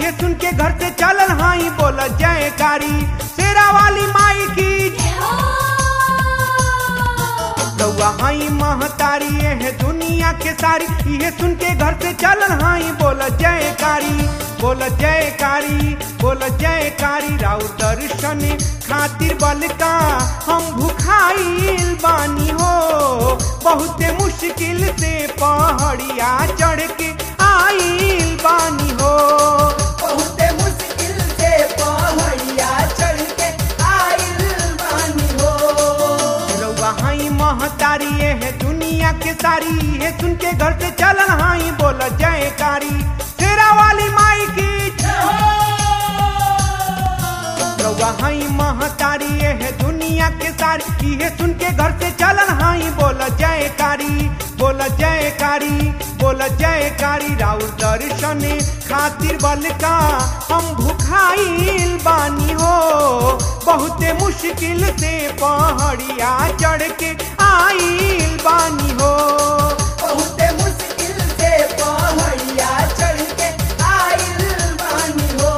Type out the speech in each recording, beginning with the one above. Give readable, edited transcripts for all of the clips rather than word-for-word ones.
इहे सुन के घर से चलल हाई बोल जयकारी शेरा वाली माई की रउआ हाई महतारी है दुनिया के सारी इहे सुन के घर से चलल हाई बोल जयकारी राउ दर्शन खातिर बल का हम भुखाइल बानी हो बहुते मुश्किल से पहाड़िया चढ़ के आइल बानी हो बहुते मुश्किल से पहाड़िया चढ़ के आइल बानी हो रउआ हाई महतारी है दुनिया के सारी है सुन के घर से चलन हाई बोल जयकारी शेरा वाली माई की रउआ हाई महतारी है दुनिया के सारी है सुन के घर से चलन हाई बोल जयकारी राउ दर्शन खातिर बल का हम भुखाइल बानी हो बहुते मुश्किल से पहाड़िया चढ़ के आइल बानी हो बहुते मुश्किल से पहाड़िया चढ़ के आइल बानी हो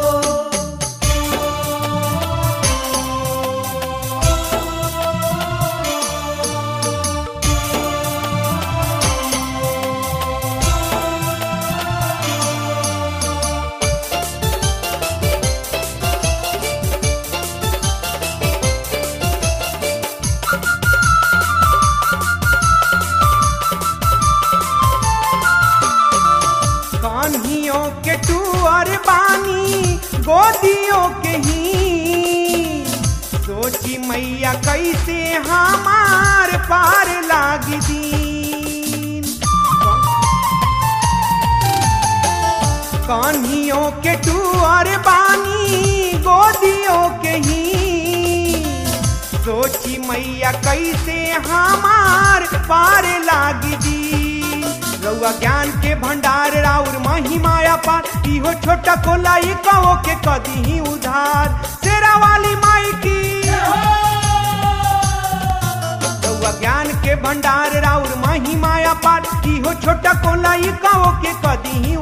कान्हियों के टूअर बानी गोदियों के ही सोची मैया कैसे हमार पार लागी दीन कान्हियों के टूअर बानी गोदियों के ही सोची मैया कैसे हमार पार लागी दीन रउआ ज्ञान के भंडार राउर महिमाया पार इहो छोटा कोलाई कहो के कदी ही उधार शेरा वाली माई की रउआ ज्ञान के भंडार राउर महिमाया पार इहो छोटा कोलाई कहो के कदी ही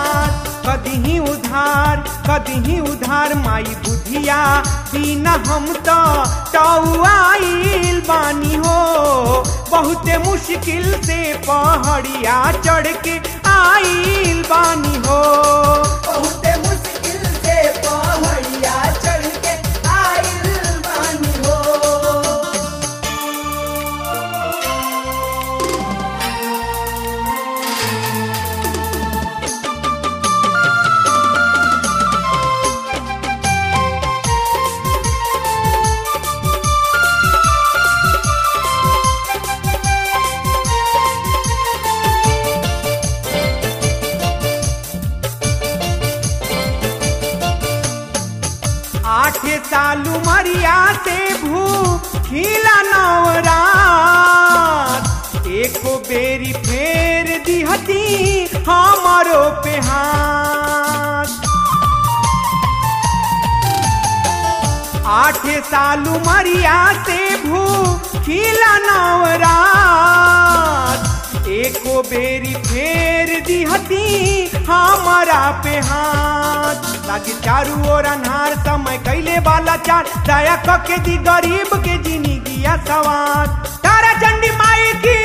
उधार माई बुधिया बिना हम तो टौआइल बानी हो बहुते मुश्किल से पहाड़िया चढ़ के आइल बानी हो बहुते मुश्किल से पहाड़िया चढ़ के आइल बानी हो सालू मरिया से भूखिला नवरात एको बेरी फेर दिहती हमारो पे हाथ 8 सालू मरिया से भूखिला नवरात एको बेरी फेर दिहती हमारा पे हाथ लागे चारू ओर अन्हार समय कैले वाला चार दया के दी गरीब के जिंदगिया सवार तारा चंडी माई की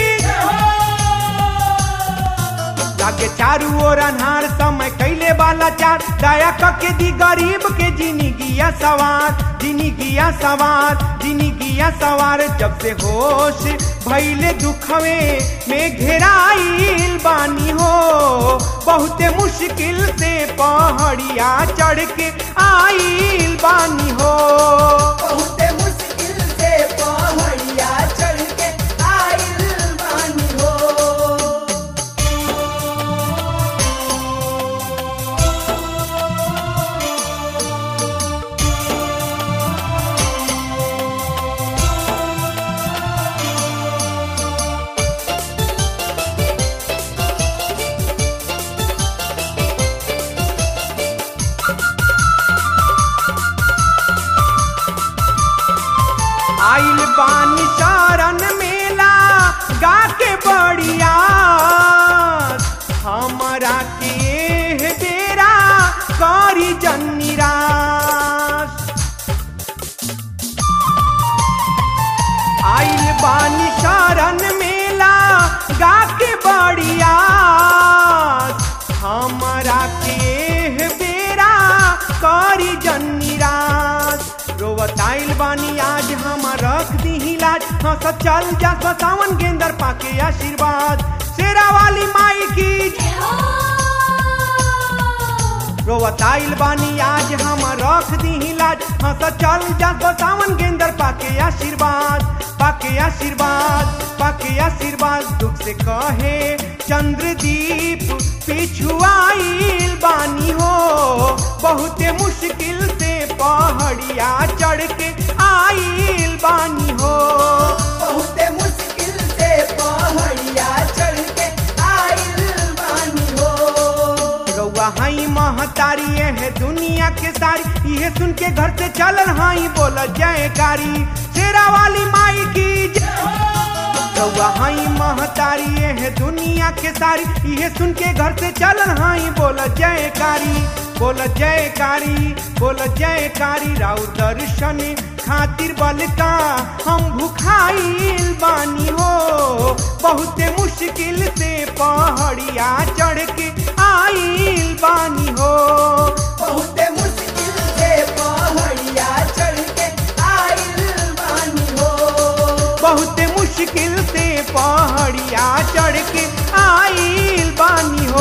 लागे चारू ओर अन्हार समय कैले वाला चार दया के दी गरीब के जिंदगिया सवार जब से होश भइले दुखवे में घेराइल बानी हो बहुते मुश्किल से पहाड़िया चढ़ के आइल बानी हो बहुते मुश्किल से पहाड़िया चढ़ के आइल बानी हो आइल बानी शरण मेला गा के बढ़िया हमारा के बेरा हंस चल जा सावन के अंदर पाके आशीर्वाद। शेरा वाली माई की रोवताइल बानी आज हम रख दी लाज। हंस चल जा सावन के अंदर पाके आशीर्वाद, पाके आशीर्वाद, पाके आशीर्वाद। दुख से कहे चंद्रदीप पिछुआइल बानी हो, बहुते मुश्किल से पहाड़िया चढ़ के आइल बानी हो। बहुते मुश्किल से पहाड़िया चढ़ के आइल बानी हो। रउआ हाई महतारी है दुनिया के सारी, ये सुन के घर से चलल हाई बोल जयकारी। शेरा वाली माई की रउआ हाई महतारी है दुनिया के सारी, ये सुन के घर से चलल हाई बोल जयकारी, बोल जयकारी, बोल जयकारी। राउ दर्शन खातिर बल का हम भुखाइल बानी हो, बहुते मुश्किल से पहाड़िया चढ़ के आइल बानी हो। बहुते मुश्किल से पहाड़िया चढ़ के आइल बानी हो। बहुते मुश्किल से पहाड़िया चढ़ के आइल बानी हो।